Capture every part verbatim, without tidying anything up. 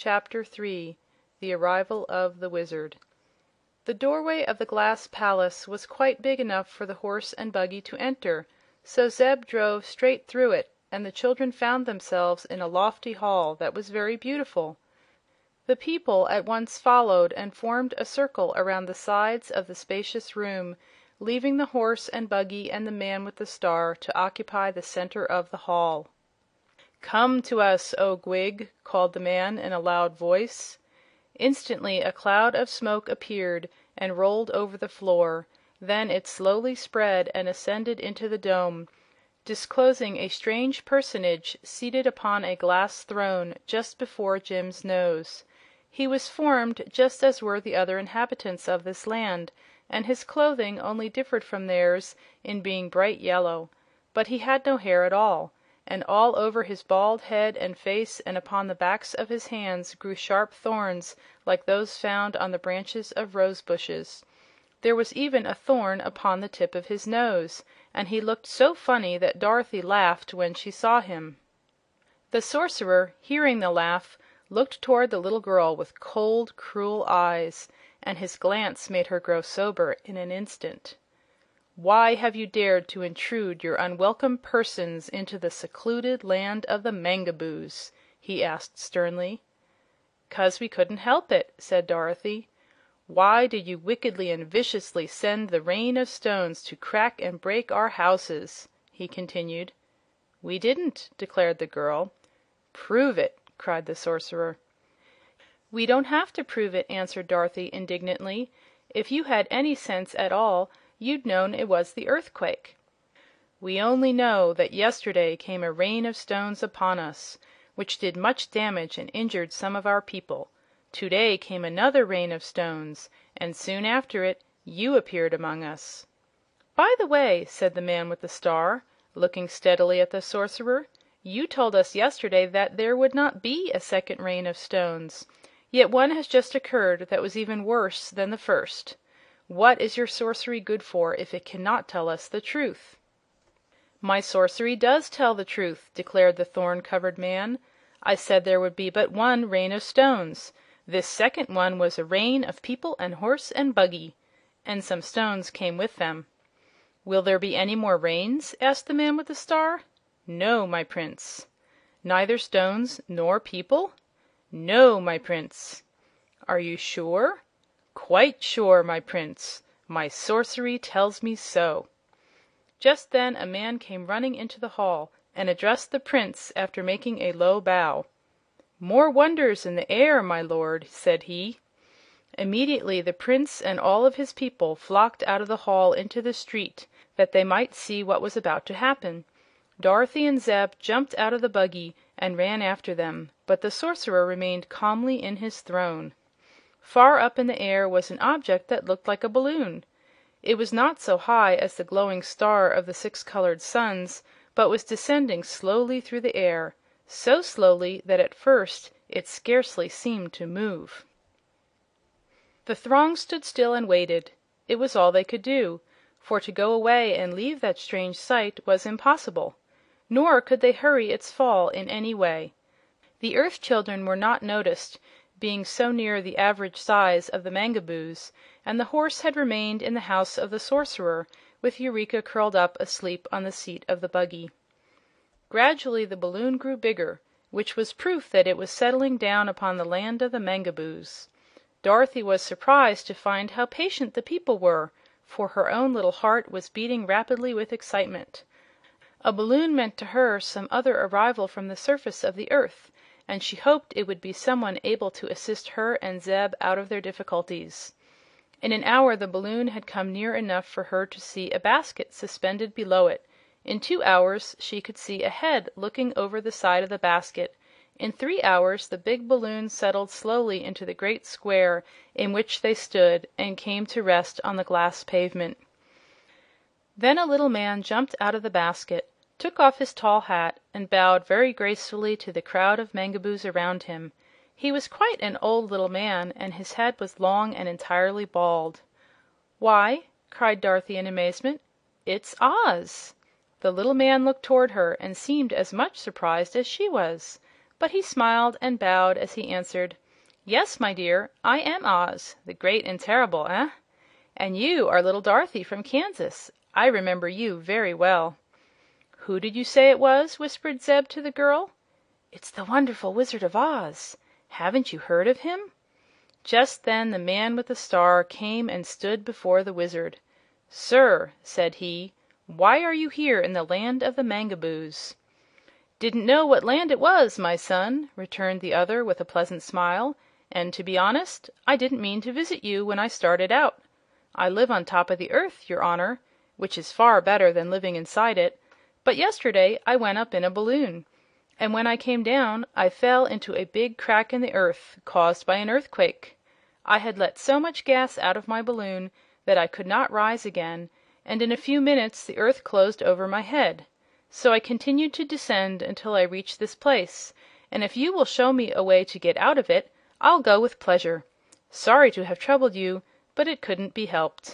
Chapter three. The Arrival of the Wizard. The doorway of the glass palace was quite big enough for the horse and buggy to enter, so Zeb drove straight through it, and the children found themselves in a lofty hall that was very beautiful. The people at once followed and formed a circle around the sides of the spacious room, leaving the horse and buggy and the man with the star to occupy the center of the hall. "Come to us, oh Gwig!" called the man in a loud voice. Instantly a cloud of smoke appeared and rolled over the floor. Then it slowly spread and ascended into the dome, disclosing a strange personage seated upon a glass throne just before Jim's nose. He was formed just as were the other inhabitants of this land, and his clothing only differed from theirs in being bright yellow. But he had no hair at all, and all over his bald head and face and upon the backs of his hands grew sharp thorns like those found on the branches of rose bushes. There was even a thorn upon the tip of his nose, and he looked so funny that Dorothy laughed when she saw him. The Sorcerer, hearing the laugh, looked toward the little girl with cold, cruel eyes, and his glance made her grow sober in an instant. "Why have you dared to intrude your unwelcome persons into the secluded land of the Mangaboos?" he asked sternly. "'Cause we couldn't help it," said Dorothy. "Why did you wickedly and viciously send the Rain of Stones to crack and break our houses?" he continued. "We didn't," declared the girl. "Prove it!" cried the Sorcerer. "We don't have to prove it," answered Dorothy indignantly. "If you had any sense at all, you'd known it was the earthquake." "We only know that yesterday came a rain of stones upon us, which did much damage and injured some of our people. Today came another rain of stones, and soon after it you appeared among us." "By the way," said the man with the star, looking steadily at the Sorcerer, "you told us yesterday that there would not be a second rain of stones. Yet one has just occurred that was even worse than the first. What is your sorcery good for if it cannot tell us the truth?" "My sorcery does tell the truth," declared the thorn-covered man. "I said there would be but one rain of stones. This second one was a rain of people and horse and buggy, and some stones came with them." "Will there be any more rains?" asked the man with the star. "No, my Prince." "Neither stones nor people?" "No, my Prince." "Are you sure?" "Quite sure, my Prince. My sorcery tells me so." Just then a man came running into the hall and addressed the Prince after making a low bow. "More wonders in the air, my lord," said he. Immediately the Prince and all of his people flocked out of the hall into the street, that they might see what was about to happen. Dorothy and Zeb jumped out of the buggy and ran after them, but the Sorcerer remained calmly in his throne. Far up in the air was an object that looked like a balloon. It was not so high as the glowing star of the six colored suns, but was descending slowly through the air, so slowly that at first it scarcely seemed to move. The throng stood still and waited. It was all they could do, for to go away and leave that strange sight was impossible. Nor could they hurry its fall in any way. The earth children were not noticed, being so near the average size of the Mangaboos, and the horse had remained in the house of the Sorcerer, with Eureka curled up asleep on the seat of the buggy. Gradually the balloon grew bigger, which was proof that it was settling down upon the land of the Mangaboos. Dorothy was surprised to find how patient the people were, for her own little heart was beating rapidly with excitement. A balloon meant to her some other arrival from the surface of the earth, and she hoped it would be someone able to assist her and Zeb out of their difficulties. In an hour the balloon had come near enough for her to see a basket suspended below it. In two hours she could see a head looking over the side of the basket. In three hours the big balloon settled slowly into the great square in which they stood and came to rest on the glass pavement. Then a little man jumped out of the basket, took off his tall hat, and bowed very gracefully to the crowd of Mangaboos around him. He was quite an old little man, and his head was long and entirely bald. "Why," cried Dorothy in amazement, "it's Oz!" The little man looked toward her and seemed as much surprised as she was. but he smiled and bowed as he answered, "Yes, my dear, I am Oz, the Great and Terrible, eh? And you are little Dorothy from Kansas. I remember you very well." "Who did you say it was?" whispered Zeb to the girl. "It's the wonderful Wizard of Oz. Haven't you heard of him?" Just then the man with the star came and stood before the Wizard. "Sir," said he, "why are you here in the Land of the Mangaboos?" "Didn't know what land it was, my son," returned the other with a pleasant smile, "and to be honest, I didn't mean to visit you when I started out. I live on top of the earth, your honor, which is far better than living inside it, but yesterday I went up in a balloon, and when I came down I fell into a big crack in the earth, caused by an earthquake. I had let so much gas out of my balloon that I could not rise again, and in a few minutes the earth closed over my head. So I continued to descend until I reached this place, and if you will show me a way to get out of it, I'll go with pleasure. Sorry to have troubled you, but it couldn't be helped."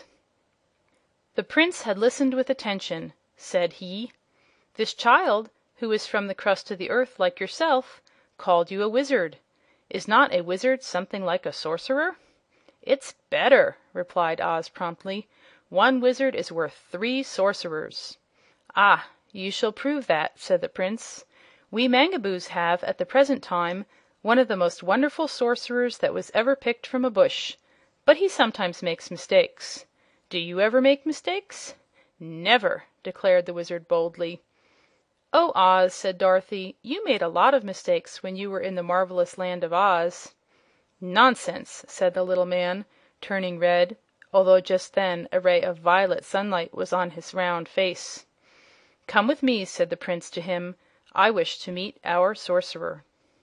The Prince had listened with attention. Said he, "This child, who is from the crust of the earth like yourself, called you a wizard. Is not a wizard something like a sorcerer?" "It's better," replied Oz promptly. "One wizard is worth three sorcerers." "Ah, you shall prove that," said the Prince. "We Mangaboos have, at the present time, one of the most wonderful sorcerers that was ever picked from a bush, but he sometimes makes mistakes. Do you ever make mistakes?" "Never!" declared the Wizard boldly. "Oh, Oz," said Dorothy, "you made a lot of mistakes when you were in the marvelous Land of Oz." "Nonsense!" said the little man, turning red, although just then a ray of violet sunlight was on his round face. "Come with me," said the Prince to him. "I wish to meet our sorcerer."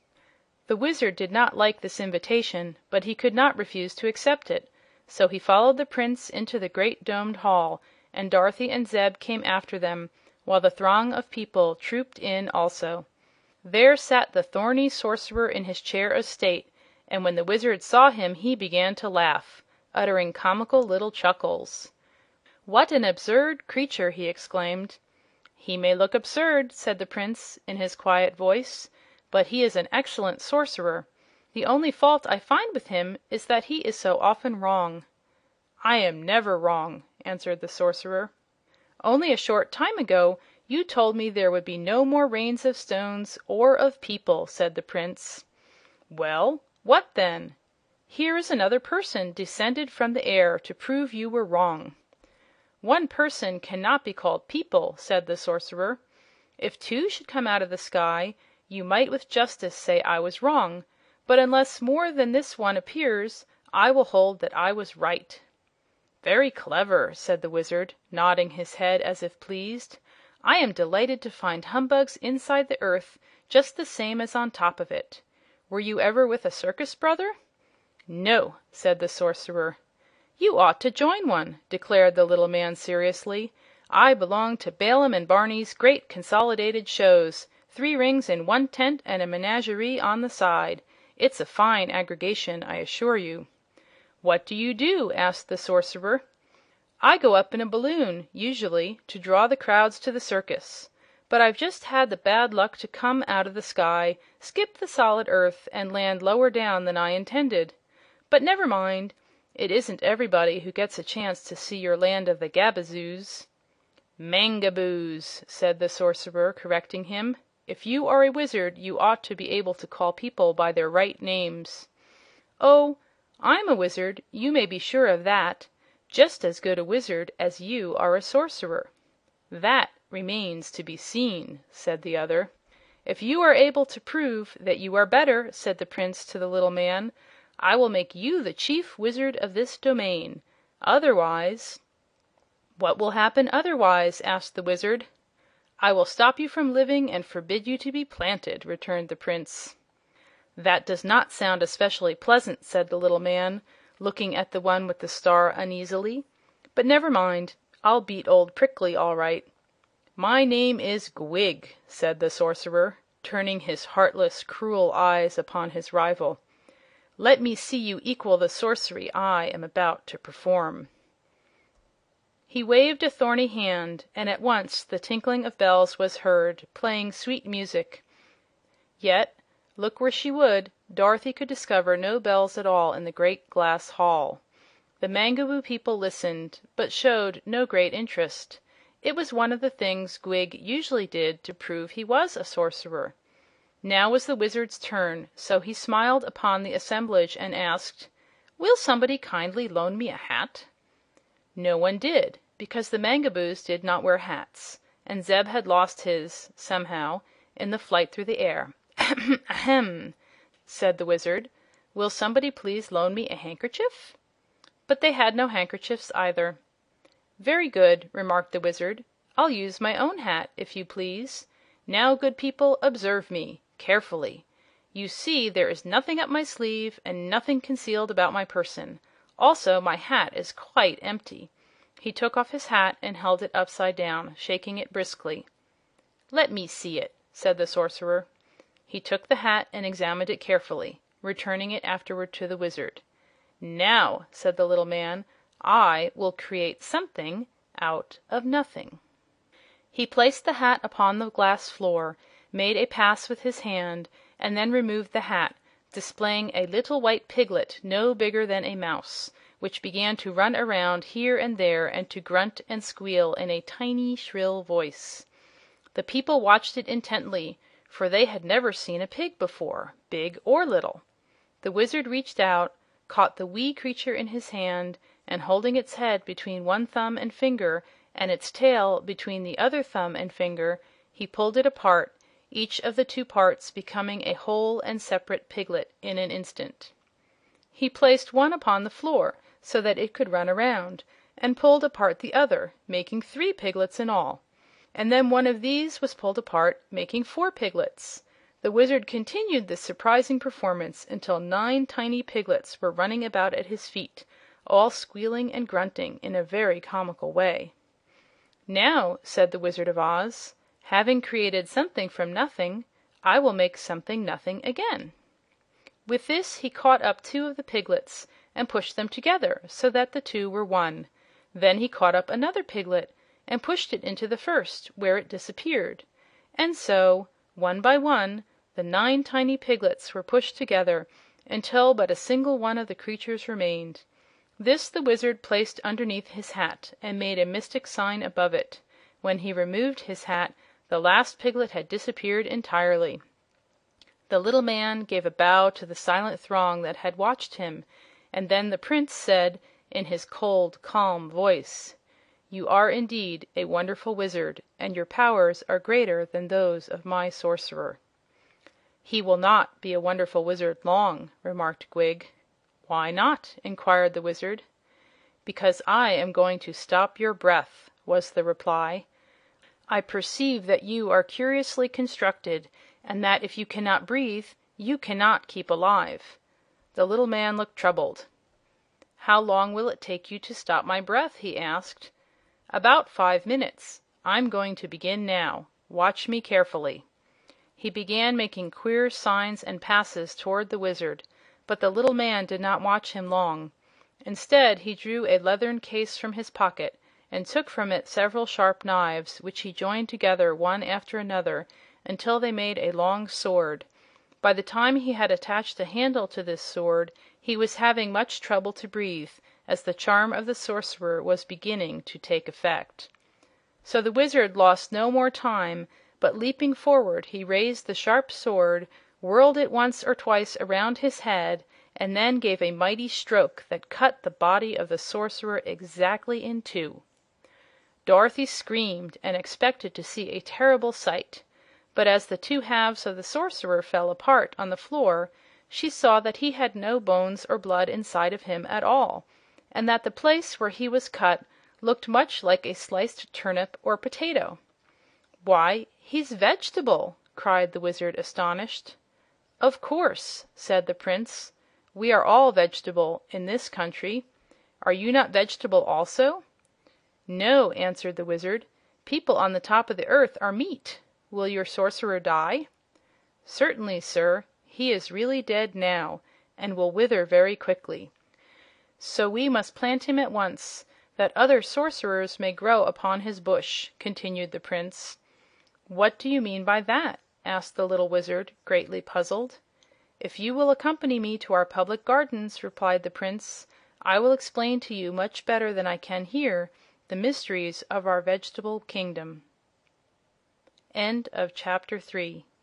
The Wizard did not like this invitation, but he could not refuse to accept it, so he followed the Prince into the great domed hall, and Dorothy and Zeb came after them, while the throng of people trooped in also. There sat the thorny sorcerer in his chair of state, and when the Wizard saw him he began to laugh, uttering comical little chuckles. "What an absurd creature!" he exclaimed. "He may look absurd," said the Prince in his quiet voice, "but he is an excellent sorcerer. The only fault I find with him is that he is so often wrong." "I am never wrong," answered the sorcerer. "Only a short time ago you told me there would be no more rains of stones or of people," said the Prince. "Well, what then? Here is another person descended from the air to prove you were wrong." "One person cannot be called people," said the sorcerer. "If two should come out of the sky, you might with justice say I was wrong, but unless more than this one appears, I will hold that I was right." "Very clever," said the Wizard, nodding his head as if pleased. "I am delighted to find humbugs inside the earth just the same as on top of it. Were you ever with a circus, brother?" "No," said the sorcerer. "You ought to join one," declared the little man seriously. "I belong to Balaam and Barney's Great Consolidated Shows, three rings in one tent and a menagerie on the side. It's a fine aggregation, I assure you." "What do you do?" asked the sorcerer. "I go up in a balloon, usually, to draw the crowds to the circus. But I've just had the bad luck to come out of the sky, skip the solid earth, and land lower down than I intended. But never mind. It isn't everybody who gets a chance to see your land of the Gabazoos." "Mangaboos," said the sorcerer, correcting him. "If you are a wizard, you ought to be able to call people by their right names." "Oh, I'm a wizard, you may be sure of that. Just as good a wizard as you are a sorcerer." "That remains to be seen," said the other. "If you are able to prove that you are better," said the Prince to the little man, "I will make you the chief wizard of this domain. Otherwise—" "What will happen otherwise?" asked the Wizard. "I will stop you from living and forbid you to be planted," returned the Prince. "That does not sound especially pleasant," said the little man, looking at the one with the star uneasily. "But never mind. I'll beat old Prickly, all right." "My name is Gwig," said the sorcerer, turning his heartless, cruel eyes upon his rival. "Let me see you equal the sorcery I am about to perform." He waved a thorny hand, and at once the tinkling of bells was heard, playing sweet music. Yet Look where she would, Dorothy could discover no bells at all in the great glass hall. The Mangaboo people listened, but showed no great interest. It was one of the things Gwig usually did to prove he was a sorcerer. Now was the Wizard's turn, so he smiled upon the assemblage and asked, "Will somebody kindly loan me a hat?" No one did, because the Mangaboos did not wear hats, and Zeb had lost his, somehow, in the flight through the air. "Ahem! Ahem!" said the Wizard. "Will somebody please loan me a handkerchief?" But they had no handkerchiefs either. "Very good," remarked the Wizard. "I'll use my own hat, if you please. Now, good people, observe me carefully. You see there is nothing up my sleeve and nothing concealed about my person. Also, my hat is quite empty." He took off his hat and held it upside down, shaking it briskly. "Let me see it," said the Sorcerer. He took the hat and examined it carefully, returning it afterward to the Wizard. "Now," said the little man, "I will create something out of nothing." He placed the hat upon the glass floor, made a pass with his hand, and then removed the hat, displaying a little white piglet no bigger than a mouse, which began to run around here and there and to grunt and squeal in a tiny, shrill voice. The people watched it intently, for they had never seen a pig before, big or little. The Wizard reached out, caught the wee creature in his hand, and holding its head between one thumb and finger and its tail between the other thumb and finger, he pulled it apart, each of the two parts becoming a whole and separate piglet in an instant. He placed one upon the floor so that it could run around, and pulled apart the other, making three piglets in all. And then one of these was pulled apart, making four piglets. The Wizard continued this surprising performance until nine tiny piglets were running about at his feet, all squealing and grunting in a very comical way. "Now," said the Wizard of Oz, "having created something from nothing, I will make something nothing again." With this he caught up two of the piglets and pushed them together so that the two were one. Then he caught up another piglet and pushed it into the first, where it disappeared. And so, one by one, the nine tiny piglets were pushed together until but a single one of the creatures remained. This the Wizard placed underneath his hat and made a mystic sign above it. When he removed his hat, the last piglet had disappeared entirely. The little man gave a bow to the silent throng that had watched him, and then the Prince said in his cold, calm voice, "You are indeed a wonderful wizard, and your powers are greater than those of my sorcerer." "He will not be a wonderful wizard long," remarked Gwig. "Why not?" inquired the Wizard. "Because I am going to stop your breath," was the reply. "I perceive that you are curiously constructed, and that if you cannot breathe, you cannot keep alive." The little man looked troubled. "How long will it take you to stop my breath?" he asked. "About five minutes. I'm going to begin now. Watch me carefully." He began making queer signs and passes toward the Wizard, but the little man did not watch him long. Instead, he drew a leathern case from his pocket and took from it several sharp knives, which he joined together one after another until they made a long sword. By the time he had attached a handle to this sword, he was having much trouble to breathe, as the charm of the sorcerer was beginning to take effect. So the Wizard lost no more time, but leaping forward he raised the sharp sword, whirled it once or twice around his head, and then gave a mighty stroke that cut the body of the sorcerer exactly in two. Dorothy screamed and expected to see a terrible sight, but as the two halves of the sorcerer fell apart on the floor, she saw that he had no bones or blood inside of him at all, and that the place where he was cut looked much like a sliced turnip or potato. "Why, he's vegetable!" cried the Wizard, astonished. "Of course," said the Prince. "We are all vegetable in this country. Are you not vegetable also?" "No," answered the Wizard. "People on the top of the earth are meat. Will your sorcerer die?" "Certainly, sir. He is really dead now, and will wither very quickly. So we must plant him at once, that other sorcerers may grow upon his bush," continued the Prince. "What do you mean by that?" asked the little Wizard, greatly puzzled. "If you will accompany me to our public gardens," replied the Prince, "I will explain to you much better than I can here the mysteries of our Vegetable Kingdom." Chapter four.